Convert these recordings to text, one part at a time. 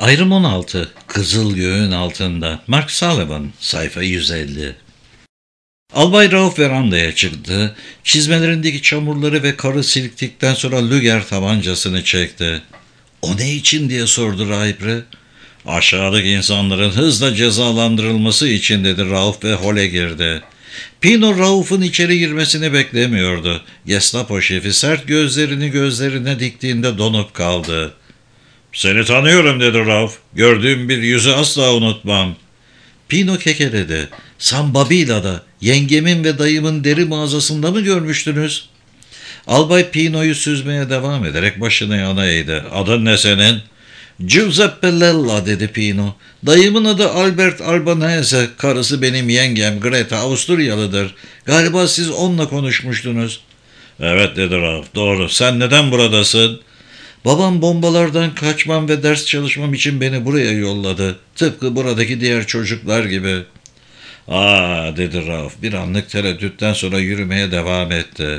Ayrım 16. Kızıl Göğün Altında. Mark Sullivan, sayfa 150. Albay Rauf verandaya çıktı. Çizmelerindeki çamurları ve karı silktikten sonra Lüger tabancasını çekti. "O ne için?" diye sordu Rahibre. "Aşağıdaki insanların hızla cezalandırılması için," dedi Rauf ve hole girdi. Pino Rauf'un içeri girmesini beklemiyordu. Gestapo şefi sert gözlerini gözlerine diktiğinde donup kaldı. "Seni tanıyorum," dedi Rauf. "Gördüğüm bir yüzü asla unutmam." Pino kekeledi. "San Babila'da yengemin ve dayımın deri mağazasında mı görmüştünüz?" Albay Pino'yu süzmeye devam ederek başını yana eğdi. "Adın ne senin?" "Giuseppe Lella," dedi Pino. "Dayımın adı Albert Albanese, karısı benim yengem Greta, Avusturyalıdır. Galiba siz onunla konuşmuştunuz." "Evet," dedi Rauf. "Doğru. Sen neden buradasın?" "Babam bombalardan kaçmam ve ders çalışmam için beni buraya yolladı. Tıpkı buradaki diğer çocuklar gibi." "Aa," dedi Rauf. Bir anlık tereddütten sonra yürümeye devam etti.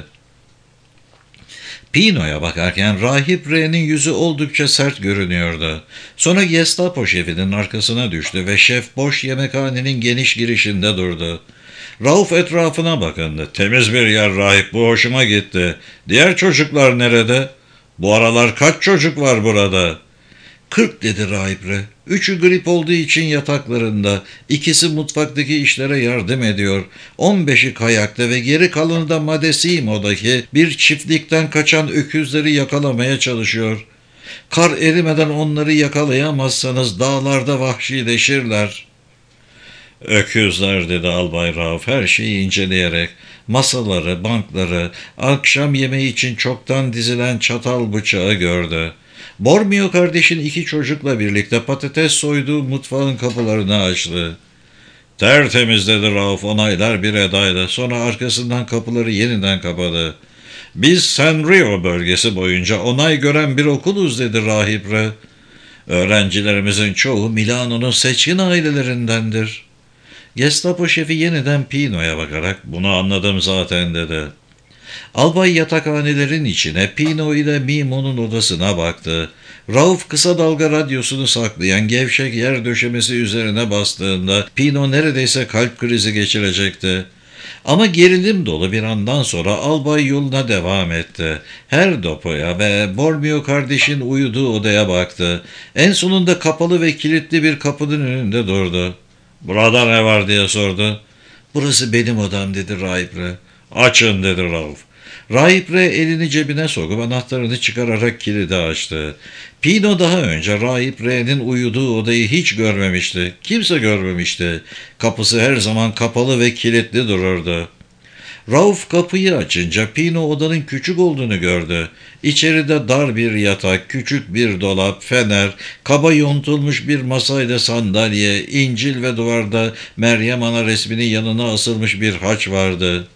Pino'ya bakarken Rahip R'nin yüzü oldukça sert görünüyordu. Sonra Gestapo şefinin arkasına düştü ve şef boş yemekhanenin geniş girişinde durdu. Rauf etrafına bakındı. "Temiz bir yer rahip, bu hoşuma gitti. Diğer çocuklar nerede? Bu aralar kaç çocuk var burada?" "40," dedi rahibre. "Üçü grip olduğu için yataklarında, ikisi mutfaktaki işlere yardım ediyor. 15'i kayakta ve geri kalanı da Madesimo'daki bir çiftlikten kaçan öküzleri yakalamaya çalışıyor. Kar erimeden onları yakalayamazsanız dağlarda vahşileşirler." "Öküzler," dedi Albay Rauf her şeyi inceleyerek. Masaları, bankları, akşam yemeği için çoktan dizilen çatal bıçağı gördü. Bormio kardeşin iki çocukla birlikte patates soyduğu mutfağın kapılarını açtı. "Tertemiz," dedi Rauf onaylar bir edayla. Sonra arkasından kapıları yeniden kapadı. "Biz Sanrio bölgesi boyunca onay gören bir okuluz," dedi rahibre. "Öğrencilerimizin çoğu Milano'nun seçkin ailelerindendir." Gestapo şefi yeniden Pino'ya bakarak "Bunu anladım zaten," dedi. Albay yatakhanelerin içine, Pino ile Mimo'nun odasına baktı. Rauf kısa dalga radyosunu saklayan gevşek yer döşemesi üzerine bastığında Pino neredeyse kalp krizi geçirecekti. Ama gerilim dolu bir andan sonra albay yoluna devam etti. Her depoya ve Bormio kardeşin uyuduğu odaya baktı. En sonunda kapalı ve kilitli bir kapının önünde durdu. "Burada ne var?" diye sordu. "Burası benim odam," dedi rahibre. "Açın," dedi Rauf. Rahibre elini cebine sokup anahtarını çıkararak kilidi açtı. Pino daha önce Rahibre'nin uyuduğu odayı hiç görmemişti. Kimse görmemişti. Kapısı her zaman kapalı ve kilitli dururdu. Rauf kapıyı açınca Pino odanın küçük olduğunu gördü. İçeride dar bir yatak, küçük bir dolap, fener, kaba yontulmuş bir masayla sandalye, İncil ve duvarda Meryem Ana resminin yanına asılmış bir haç vardı.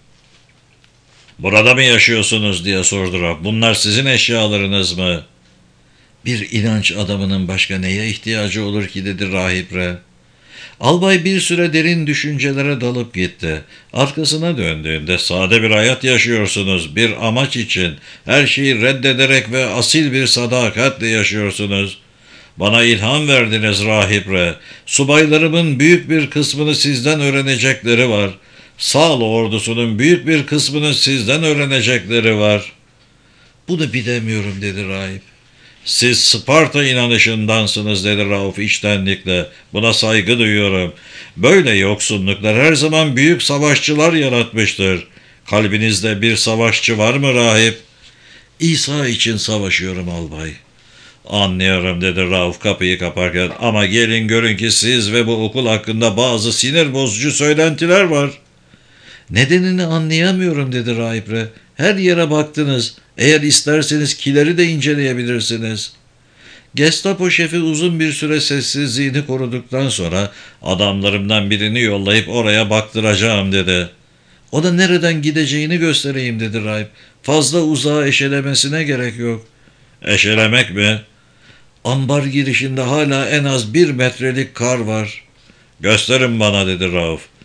"Burada mı yaşıyorsunuz?" diye sordu Rauf. "Bunlar sizin eşyalarınız mı?" "Bir inanç adamının başka neye ihtiyacı olur ki?" dedi rahibre. Albay bir süre derin düşüncelere dalıp gitti. Arkasına döndüğünde "Sade bir hayat yaşıyorsunuz, bir amaç için. Her şeyi reddederek ve asil bir sadakatle yaşıyorsunuz. Bana ilham verdiniz rahibre. Subaylarımın büyük bir kısmını sizden öğrenecekleri var. Sağlı ordusunun büyük bir kısmını sizden öğrenecekleri var." "Bunu bilemiyorum," dedi rahip. "Siz Sparta inanışındansınız," dedi Rauf içtenlikle. "Buna saygı duyuyorum. Böyle yoksunluklar her zaman büyük savaşçılar yaratmıştır. Kalbinizde bir savaşçı var mı rahip?" "İsa için savaşıyorum albay." "Anlıyorum," dedi Rauf kapıyı kaparken. "Ama gelin görün ki siz ve bu okul hakkında bazı sinir bozucu söylentiler var." "Nedenini anlayamıyorum," dedi rahibre. "Her yere baktınız. Eğer isterseniz kileri de inceleyebilirsiniz." Gestapo şefi uzun bir süre sessizliğini koruduktan sonra "Adamlarımdan birini yollayıp oraya baktıracağım," dedi. "O da nereden gideceğini göstereyim," dedi rahip. "Fazla uzağa eşelemesine gerek yok." "Eşelemek mi?" "Ambar girişinde hala en az 1 metrelik kar var." "Gösterin bana," dedi Rauf.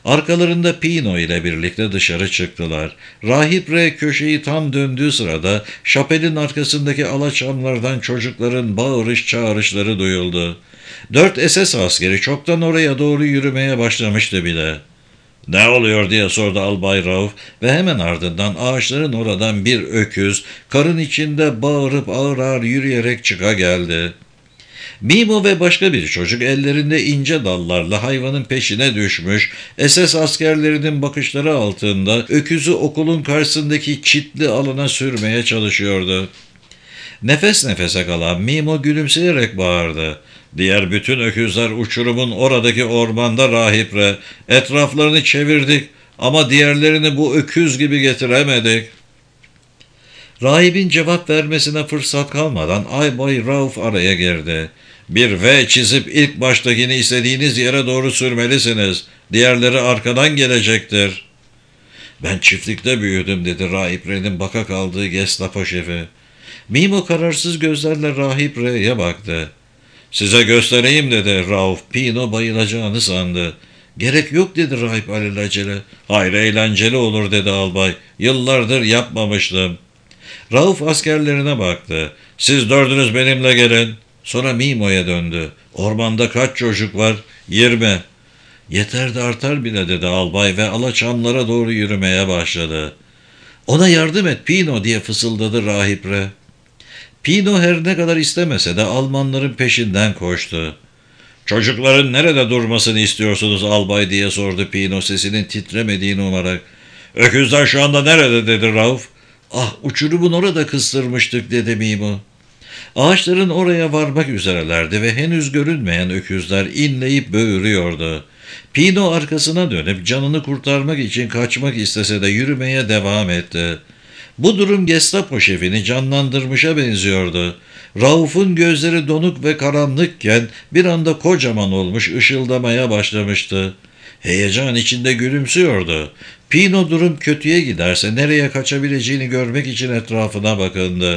Arkalarında Pino ile birlikte dışarı çıktılar. Rahip R köşeyi tam döndüğü sırada şapelin arkasındaki alaçamlardan çocukların bağırış çağrışları duyuldu. 4 SS askeri çoktan oraya doğru yürümeye başlamıştı bile. "Ne oluyor?" diye sordu Albay Rauf ve hemen ardından ağaçların oradan bir öküz karın içinde bağırıp ağır ağır yürüyerek çıka geldi. Mimo ve başka bir çocuk ellerinde ince dallarla hayvanın peşine düşmüş, SS askerlerinin bakışları altında öküzü okulun karşısındaki çitli alana sürmeye çalışıyordu. Nefes nefese kalan Mimo gülümseyerek bağırdı. "Diğer bütün öküzler uçurumun oradaki ormanda rahiple. Etraflarını çevirdik ama diğerlerini bu öküz gibi getiremedik." Rahibin cevap vermesine fırsat kalmadan Albay Rauf araya girdi. "Bir V çizip ilk baştakini istediğiniz yere doğru sürmelisiniz. Diğerleri arkadan gelecektir." "Ben çiftlikte büyüdüm," dedi Rahip R'nin baka kaldığı Gestapo şefi. Mimo kararsız gözlerle Rahip R'ye baktı. "Size göstereyim," dedi Rauf. Pino bayılacağını sandı. "Gerek yok," dedi rahip alelacele. "Hayır, eğlenceli olur," dedi albay. "Yıllardır yapmamıştım." Rauf askerlerine baktı. "Siz 4'ünüz benimle gelin." Sonra Mimo'ya döndü. "Ormanda kaç çocuk var?" "20." "Yeter de artar bile," dedi albay ve alaçamlara doğru yürümeye başladı. "Ona yardım et Pino," diye fısıldadı rahip re. Pino her ne kadar istemese de Almanların peşinden koştu. "Çocukların nerede durmasını istiyorsunuz albay?" diye sordu Pino sesinin titremediğini umarak. "Öküzler şu anda nerede?" dedi Rauf. "Ah, uçurumun orada kıstırmıştık," dedi Mimo. Ağaçların oraya varmak üzerelerdi ve henüz görünmeyen öküzler inleyip böğürüyordu. Pino arkasına dönüp canını kurtarmak için kaçmak istese de yürümeye devam etti. Bu durum Gestapo şefini canlandırmışa benziyordu. Rauf'un gözleri donuk ve karanlıkken bir anda kocaman olmuş, ışıldamaya başlamıştı. Heyecan içinde gülümsüyordu. Pino durum kötüye giderse nereye kaçabileceğini görmek için etrafına bakındı.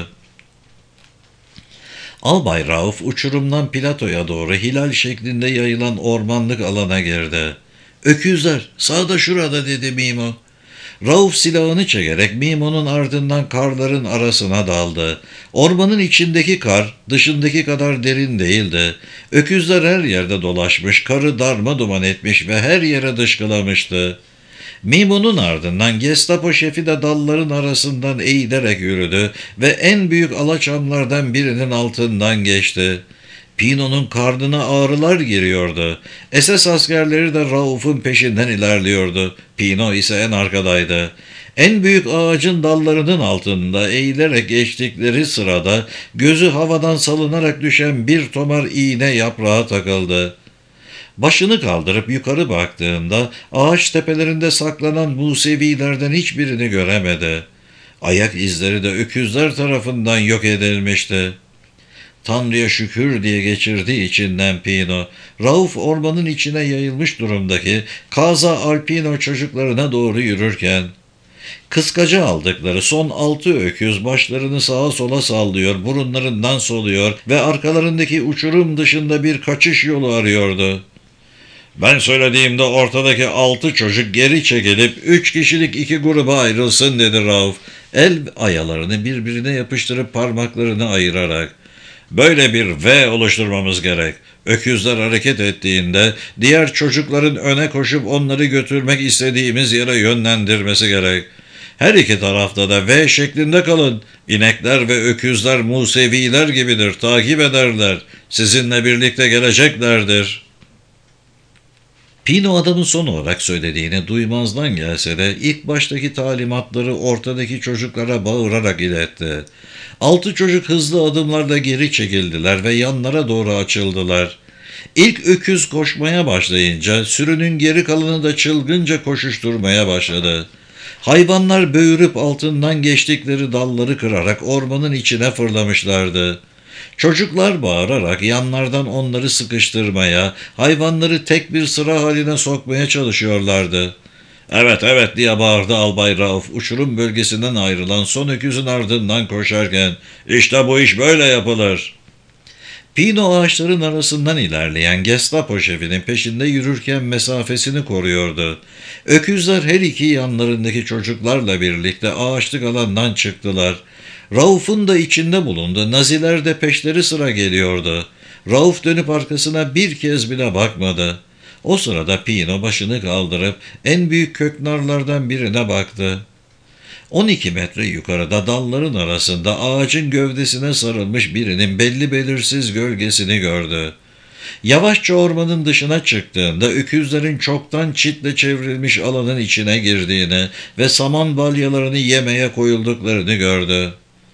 Albay Rauf uçurumdan platoya doğru hilal şeklinde yayılan ormanlık alana girdi. "Öküzler, sağda şurada," dedi Mimo. Rauf silahını çekerek Mimo'nun ardından karların arasına daldı. Ormanın içindeki kar dışındaki kadar derin değildi. Öküzler her yerde dolaşmış, karı darmaduman etmiş ve her yere dışkılamıştı. Mimo'nun ardından Gestapo şefi de dalların arasından eğilerek yürüdü ve en büyük alaçamlardan birinin altından geçti. Pino'nun karnına ağrılar giriyordu. SS askerleri de Rauf'un peşinden ilerliyordu. Pino ise en arkadaydı. En büyük ağacın dallarının altında eğilerek geçtikleri sırada gözü havadan salınarak düşen bir tomar iğne yaprağı takıldı. Başını kaldırıp yukarı baktığında ağaç tepelerinde saklanan Musevilerden hiçbirini göremedi. Ayak izleri de öküzler tarafından yok edilmişti. "Tanrı'ya şükür," diye geçirdi içinden Pino. Rauf ormanın içine yayılmış durumdaki Casa Alpino çocuklarına doğru yürürken, kıskaca aldıkları son 6 öküz başlarını sağa sola sallıyor, burunlarından soluyor ve arkalarındaki uçurum dışında bir kaçış yolu arıyordu. "Ben söylediğimde ortadaki 6 çocuk geri çekilip 3 kişilik 2 gruba ayrılsın," dedi Rauf. El ayalarını birbirine yapıştırıp parmaklarını ayırarak. "Böyle bir V oluşturmamız gerek. Öküzler hareket ettiğinde diğer çocukların öne koşup onları götürmek istediğimiz yere yönlendirmesi gerek. Her iki tarafta da V şeklinde kalın. İnekler ve öküzler Museviler gibidir, takip ederler. Sizinle birlikte geleceklerdir." Pino adamın son olarak söylediğini duymazdan gelse de ilk baştaki talimatları ortadaki çocuklara bağırarak iletti. 6 çocuk hızlı adımlarla geri çekildiler ve yanlara doğru açıldılar. İlk öküz koşmaya başlayınca sürünün geri kalanı da çılgınca koşuşturmaya başladı. Hayvanlar böğürüp altından geçtikleri dalları kırarak ormanın içine fırlamışlardı. Çocuklar bağırarak yanlardan onları sıkıştırmaya, hayvanları tek bir sıra haline sokmaya çalışıyorlardı. "Evet, evet," diye bağırdı Albay Rauf, uçurum bölgesinden ayrılan son öküzün ardından koşarken. "İşte bu iş böyle yapılır." Pino ağaçların arasından ilerleyen Gestapo şefinin peşinde yürürken mesafesini koruyordu. Öküzler her iki yanlarındaki çocuklarla birlikte ağaçlık alandan çıktılar. Rauf'un da içinde bulundu. Naziler de peşleri sıra geliyordu. Rauf dönüp arkasına bir kez bile bakmadı. O sırada Pino başını kaldırıp en büyük köknarlardan birine baktı. 12 metre yukarıda dalların arasında ağacın gövdesine sarılmış birinin belli belirsiz gölgesini gördü. Yavaşça ormanın dışına çıktığında öküzlerin çoktan çitle çevrilmiş alanın içine girdiğini ve saman balyalarını yemeye koyulduklarını gördü.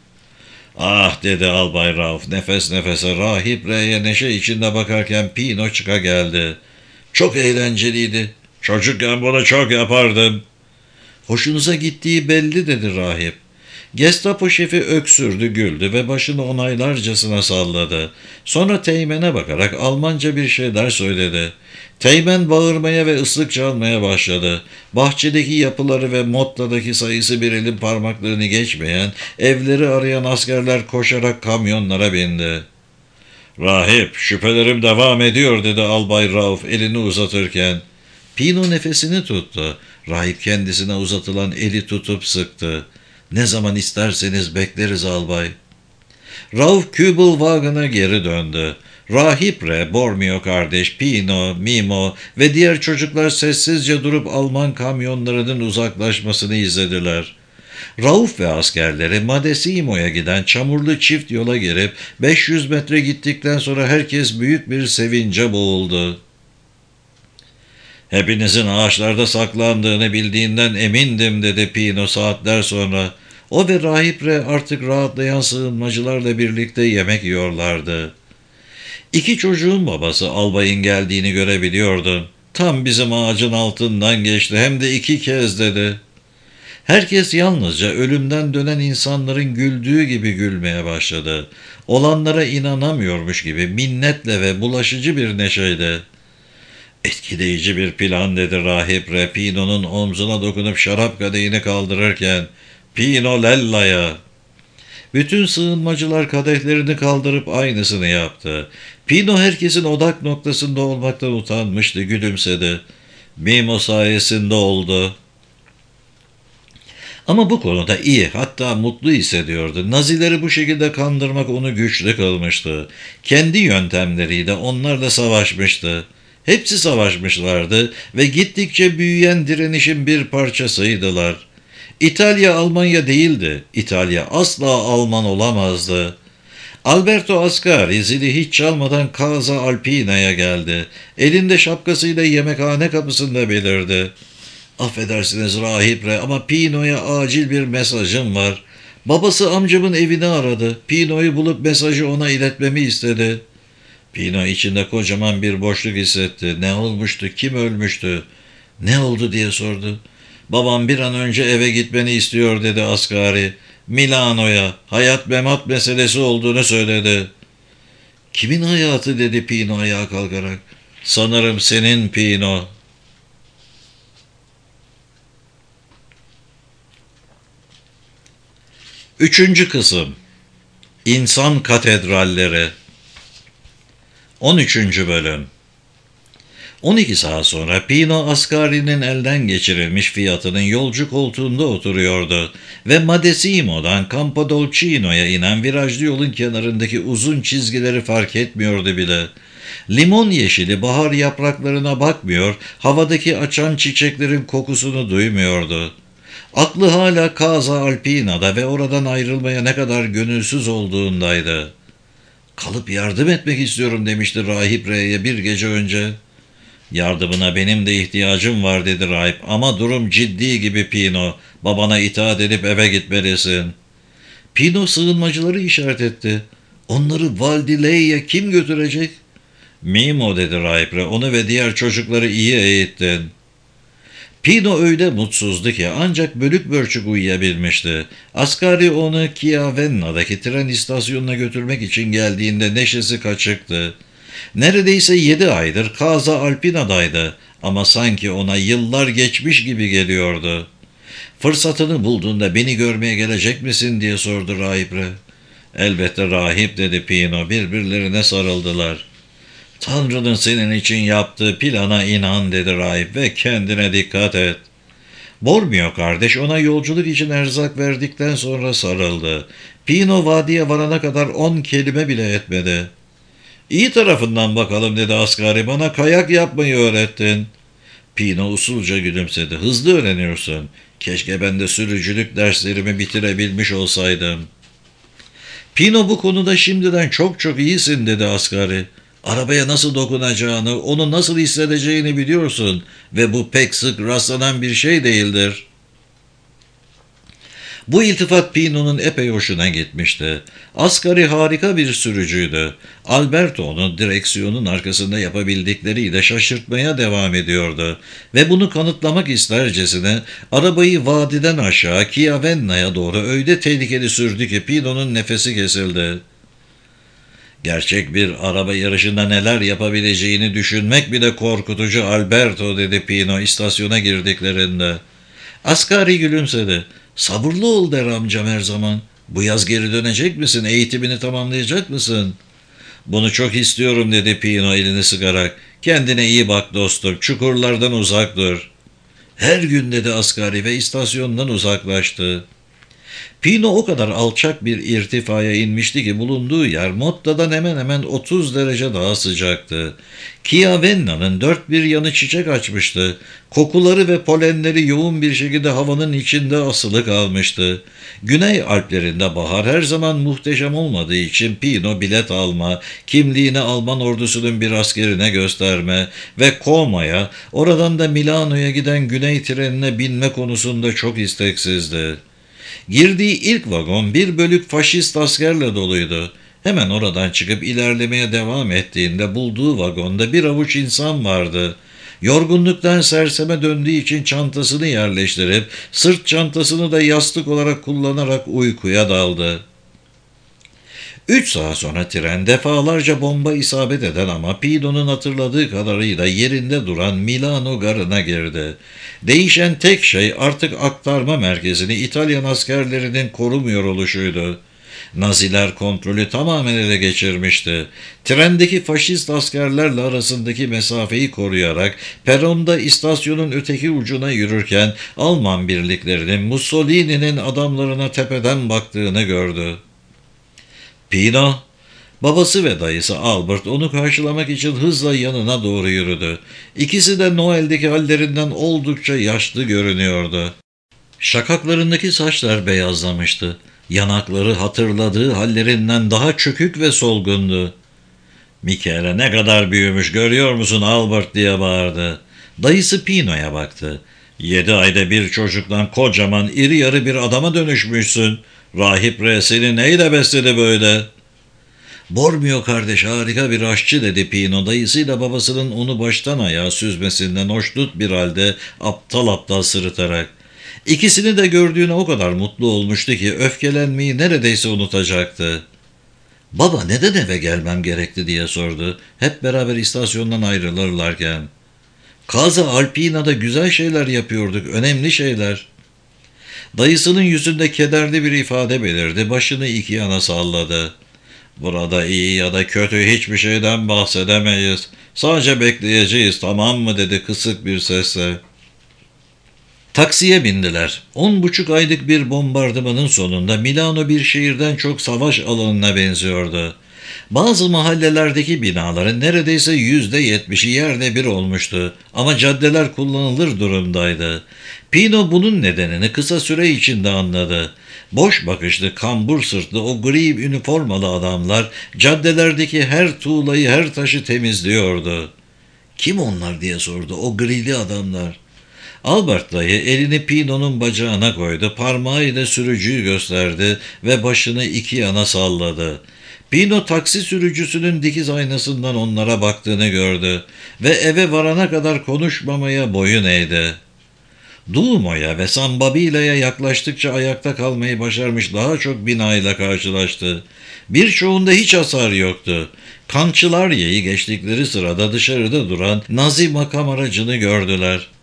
"Ah," dedi Albay Rauf nefes nefese. Rahip R'ye neşe içinde bakarken Pino çıka geldi. "Çok eğlenceliydi. Çocukken bunu çok yapardım." "Hoşunuza gittiği belli," dedi rahip. Gestapo şefi öksürdü, güldü ve başını onaylarcasına salladı. Sonra Teğmen'e bakarak Almanca bir şeyler söyledi. Teğmen bağırmaya ve ıslık çalmaya başladı. Bahçedeki yapıları ve mottadaki sayısı bir elin parmaklarını geçmeyen, evleri arayan askerler koşarak kamyonlara bindi. "Rahip, şüphelerim devam ediyor," dedi Albay Rauf elini uzatırken. Pino nefesini tuttu. Rahip kendisine uzatılan eli tutup sıktı. "Ne zaman isterseniz bekleriz albay." Rauf Kübelwagen'a geri döndü. Rahip Re, Bormio kardeş, Pino, Mimo ve diğer çocuklar sessizce durup Alman kamyonlarının uzaklaşmasını izlediler. Rauf ve askerleri Madesimo'ya giden çamurlu çift yola girip 500 metre gittikten sonra herkes büyük bir sevince boğuldu. "Hepinizin ağaçlarda saklandığını bildiğinden emindim," dedi Pino saatler sonra. O ve Rahip Re artık rahatlayan sığınmacılarla birlikte yemek yiyorlardı. "İki çocuğun babası albayın geldiğini görebiliyordun. Tam bizim ağacın altından geçti, hem de 2 kez," dedi. Herkes yalnızca ölümden dönen insanların güldüğü gibi gülmeye başladı. Olanlara inanamıyormuş gibi minnetle ve bulaşıcı bir neşeyle. "Etkileyici bir plan," dedi Rahip Re, Pino'nun omzuna dokunup şarap kadehini kaldırırken. "Pino Lella'ya." Bütün sığınmacılar kadehlerini kaldırıp aynısını yaptı. Pino herkesin odak noktasında olmaktan utanmıştı, gülümsedi. "Mimo sayesinde oldu." Ama bu konuda iyi, hatta mutlu hissediyordu. Nazileri bu şekilde kandırmak onu güçlü kılmıştı. Kendi yöntemleriyle onlarla savaşmıştı. Hepsi savaşmışlardı ve gittikçe büyüyen direnişin bir parçasıydılar. İtalya Almanya değildi. İtalya asla Alman olamazdı. Alberto Ascari zili hiç çalmadan Casa Alpina'ya geldi. Elinde şapkasıyla yemekhane kapısında belirdi. "Affedersiniz Rahip Re, ama Pino'ya acil bir mesajım var. Babası amcamın evini aradı. Pino'yu bulup mesajı ona iletmemi istedi." Pino içinde kocaman bir boşluk hissetti. Ne olmuştu? Kim ölmüştü? "Ne oldu?" diye sordu. "Babam bir an önce eve gitmeni istiyor," dedi Ascari. "Milano'ya. Hayat memat meselesi olduğunu söyledi." "Kimin hayatı?" dedi Pino ayağa kalkarak. "Sanırım senin Pino." Üçüncü kısım. İnsan Katedralleri. 13. Bölüm. 12 saat sonra Pino Ascari'nin elden geçirilmiş fiyatının yolcu koltuğunda oturuyordu ve Madesimo'dan Campodolcino'ya inen virajlı yolun kenarındaki uzun çizgileri fark etmiyordu bile. Limon yeşili bahar yapraklarına bakmıyor, havadaki açan çiçeklerin kokusunu duymuyordu. Aklı hala Casa Alpina'da ve oradan ayrılmaya ne kadar gönülsüz olduğundaydı. "Kalıp yardım etmek istiyorum," demişti Rahip R'ye bir gece önce. "Yardımına benim de ihtiyacım var," dedi rahip, "ama durum ciddi gibi Pino. Babana itaat edip eve gitmelisin." Pino sığınmacıları işaret etti. "Onları Valdileia'ya kim götürecek?" "Mimo," dedi rahip Re, "onu ve diğer çocukları iyi eğittin." Pino öyle mutsuzdu ki ancak bölük bölçük uyuyabilmişti. Ascari onu Chiavenna'daki tren istasyonuna götürmek için geldiğinde neşesi kaçıktı. Neredeyse 7 aydır Casa Alpina'daydı ama sanki ona yıllar geçmiş gibi geliyordu. "Fırsatını bulduğunda beni görmeye gelecek misin?" diye sordu rahip Re. Elbette rahip dedi Pino, birbirlerine sarıldılar. Tanrı'nın senin için yaptığı plana inan dedi rahip ve kendine dikkat et. Bormio kardeş ona yolculuk için erzak verdikten sonra sarıldı. Pino vadiye varana kadar 10 kelime bile etmedi. İyi tarafından bakalım dedi asgari, bana kayak yapmayı öğrettin. Pino usulca gülümsedi. Hızlı öğreniyorsun. Keşke ben de sürücülük derslerimi bitirebilmiş olsaydım. Pino bu konuda şimdiden çok çok iyisin dedi asgari. Arabaya nasıl dokunacağını, onu nasıl hissedeceğini biliyorsun ve bu pek sık rastlanan bir şey değildir. Bu iltifat Pino'nun epey hoşuna gitmişti. Asgari harika bir sürücüydü. Alberto onu direksiyonun arkasında yapabildikleriyle şaşırtmaya devam ediyordu. Ve bunu kanıtlamak istercesine arabayı vadiden aşağı Chiavenna'ya doğru öyle tehlikeli sürdü ki Pino'nun nefesi kesildi. Gerçek bir araba yarışında neler yapabileceğini düşünmek bile korkutucu Alberto dedi Pino istasyona girdiklerinde. Asgari gülümsedi. Sabırlı ol der amcam her zaman. Bu yaz geri dönecek misin? Eğitimini tamamlayacak mısın? Bunu çok istiyorum dedi Pino elini sıkarak. Kendine iyi bak dostum. Çukurlardan uzak dur. Her gün dedi asgari ve istasyondan uzaklaştı. Pino o kadar alçak bir irtifaya inmişti ki bulunduğu yer Motta'dan hemen hemen 30 derece daha sıcaktı. Chiavenna'nın dört bir yanı çiçek açmıştı. Kokuları ve polenleri yoğun bir şekilde havanın içinde asılı kalmıştı. Güney Alplerinde bahar her zaman muhteşem olmadığı için Pino bilet alma, kimliğini Alman ordusunun bir askerine gösterme ve Coma'ya, oradan da Milano'ya giden güney trenine binme konusunda çok isteksizdi. Girdiği ilk vagon bir bölük faşist askerle doluydu. Hemen oradan çıkıp ilerlemeye devam ettiğinde bulduğu vagonda bir avuç insan vardı. Yorgunluktan serseme döndüğü için çantasını yerleştirip sırt çantasını da yastık olarak kullanarak uykuya daldı. 3 saat sonra tren defalarca bomba isabet eden ama Pino'nun hatırladığı kadarıyla yerinde duran Milano garına girdi. Değişen tek şey artık aktarma merkezini İtalyan askerlerinin korumuyor oluşuydu. Naziler kontrolü tamamen ele geçirmişti. Trendeki faşist askerlerle arasındaki mesafeyi koruyarak peronda istasyonun öteki ucuna yürürken Alman birliklerinin Mussolini'nin adamlarına tepeden baktığını gördü. Pino, babası ve dayısı Albert onu karşılamak için hızla yanına doğru yürüdü. İkisi de Noel'deki hallerinden oldukça yaşlı görünüyordu. Şakaklarındaki saçlar beyazlamıştı. Yanakları hatırladığı hallerinden daha çökük ve solgundu. "Michele ne kadar büyümüş görüyor musun Albert?" diye bağırdı. Dayısı Pino'ya baktı. "7 ayda bir çocuktan kocaman iri yarı bir adama dönüşmüşsün. Rahip Re seni neyle besledi böyle?" "Bormio kardeş harika bir aşçı" dedi Pino dayısıyla babasının onu baştan ayağa süzmesinden hoşnut bir halde aptal aptal sırıtarak. İkisini de gördüğüne o kadar mutlu olmuştu ki öfkelenmeyi neredeyse unutacaktı. "Baba neden eve gelmem gerekti?" diye sordu. Hep beraber istasyondan ayrılırlarken. "Casa Alpina'da güzel şeyler yapıyorduk, önemli şeyler." Dayısının yüzünde kederli bir ifade belirdi, başını iki yana salladı. "Burada iyi ya da kötü hiçbir şeyden bahsedemeyiz. Sadece bekleyeceğiz, tamam mı?" dedi kısık bir sesle. Taksiye bindiler. 10,5 aylık bir bombardımanın sonunda Milano bir şehirden çok savaş alanına benziyordu. Bazı mahallelerdeki binaların neredeyse %70'i yerle bir olmuştu ama caddeler kullanılır durumdaydı. Pino bunun nedenini kısa süre içinde anladı. Boş bakışlı, kambur sırtlı o gri üniformalı adamlar caddelerdeki her tuğlayı, her taşı temizliyordu. "Kim onlar?" diye sordu o grili adamlar. Albert dayı elini Pino'nun bacağına koydu, parmağıyla sürücüyü gösterdi ve başını iki yana salladı. Pino taksi sürücüsünün dikiz aynasından onlara baktığını gördü ve eve varana kadar konuşmamaya boyun eğdi. Duomo'ya ve San Babila'ya yaklaştıkça ayakta kalmayı başarmış daha çok binayla karşılaştı. Birçoğunda hiç hasar yoktu. Kançılarye'yi geçtikleri sırada dışarıda duran Nazi makam aracını gördüler.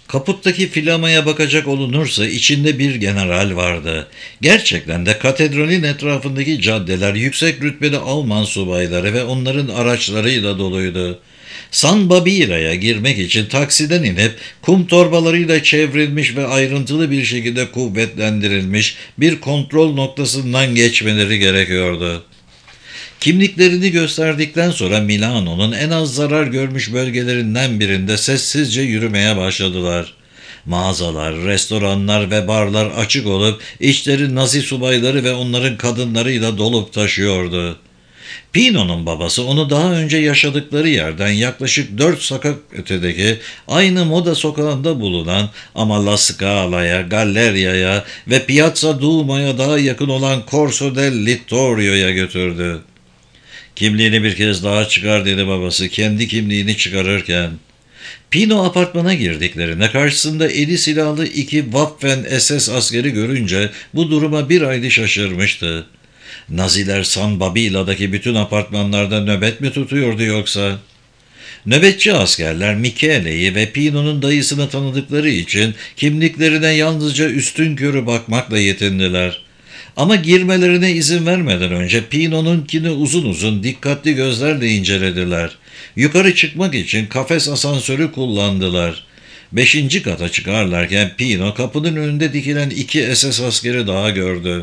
Kaputtaki filamaya bakacak olunursa içinde bir general vardı. Gerçekten de katedralin etrafındaki caddeler yüksek rütbeli Alman subayları ve onların araçlarıyla doluydu. San Babira'ya girmek için taksiden inip kum torbalarıyla çevrilmiş ve ayrıntılı bir şekilde kuvvetlendirilmiş bir kontrol noktasından geçmeleri gerekiyordu. Kimliklerini gösterdikten sonra Milano'nun en az zarar görmüş bölgelerinden birinde sessizce yürümeye başladılar. Mağazalar, restoranlar ve barlar açık olup içleri Nazi subayları ve onların kadınlarıyla dolup taşıyordu. Pino'nun babası onu daha önce yaşadıkları yerden yaklaşık 4 sokak ötedeki aynı moda sokağında bulunan ama La Scala'ya, Galleria'ya ve Piazza Duomo'ya daha yakın olan Corso del Littorio'ya götürdü. Kimliğini bir kez daha çıkar dedi babası kendi kimliğini çıkarırken. Pino apartmana girdiklerinde karşısında eli silahlı 2 Waffen SS askeri görünce bu duruma bir hayli şaşırmıştı. Naziler San Babila'daki bütün apartmanlarda nöbet mi tutuyordu yoksa? Nöbetçi askerler Michele'yi ve Pino'nun dayısını tanıdıkları için kimliklerine yalnızca üstünkörü bakmakla yetindiler. Ama girmelerine izin vermeden önce Pino'nunkini uzun uzun dikkatli gözlerle incelediler. Yukarı çıkmak için kafes asansörü kullandılar. 5. kata çıkarlarken Pino kapının önünde dikilen 2 SS askeri daha gördü.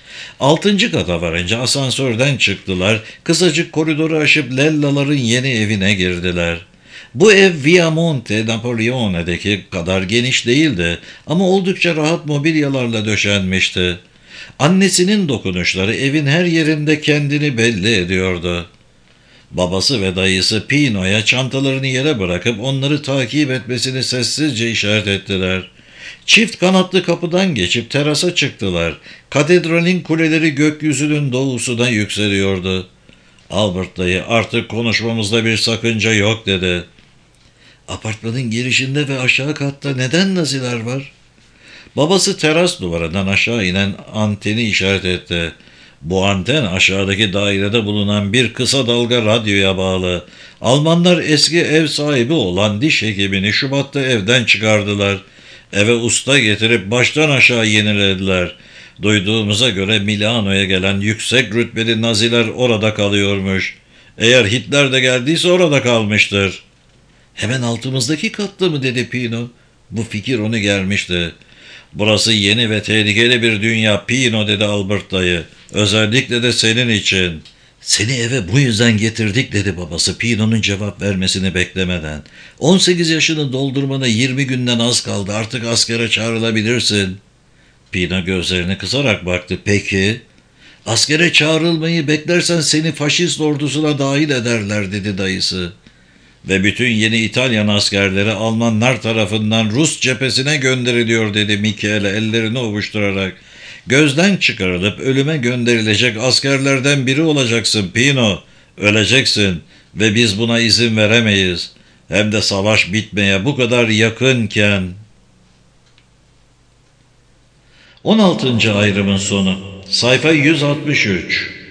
6. kata varınca asansörden çıktılar, kısacık koridoru aşıp Lellaların yeni evine girdiler. Bu ev Viamonte Napoleone'deki kadar geniş değildi ama oldukça rahat mobilyalarla döşenmişti. Annesinin dokunuşları evin her yerinde kendini belli ediyordu. Babası ve dayısı Pino'ya çantalarını yere bırakıp onları takip etmesini sessizce işaret ettiler. Çift kanatlı kapıdan geçip terasa çıktılar. Katedralin kuleleri gökyüzünün doğusuna yükseliyordu. Albert dayı artık konuşmamızda bir sakınca yok dedi. Apartmanın girişinde ve aşağı katta neden Naziler var? Babası teras duvarından aşağı inen anteni işaret etti. Bu anten aşağıdaki dairede bulunan bir kısa dalga radyoya bağlı. Almanlar eski ev sahibi olan diş hekimini Şubat'ta evden çıkardılar. Eve usta getirip baştan aşağı yenilediler. Duyduğumuza göre Milano'ya gelen yüksek rütbeli Naziler orada kalıyormuş. Eğer Hitler de geldiyse orada kalmıştır. Hemen altımızdaki katta mı dedi Pino. Bu fikir onu germişti. Burası yeni ve tehlikeli bir dünya Pino dedi Albert dayı. Özellikle de senin için. Seni eve bu yüzden getirdik dedi babası Pino'nun cevap vermesini beklemeden. 18 yaşını doldurmana 20 günden az kaldı artık askere çağrılabilirsin. Pino gözlerini kısarak baktı. Peki? Askere çağrılmayı beklersen seni faşist ordusuna dahil ederler dedi dayısı. Ve bütün yeni İtalyan askerleri Almanlar tarafından Rus cephesine gönderiliyor dedi Michele ellerini ovuşturarak. Gözden çıkarılıp ölüme gönderilecek askerlerden biri olacaksın Pino. Öleceksin ve biz buna izin veremeyiz. Hem de savaş bitmeye bu kadar yakınken. 16. ayrımın sonu. Sayfa 163.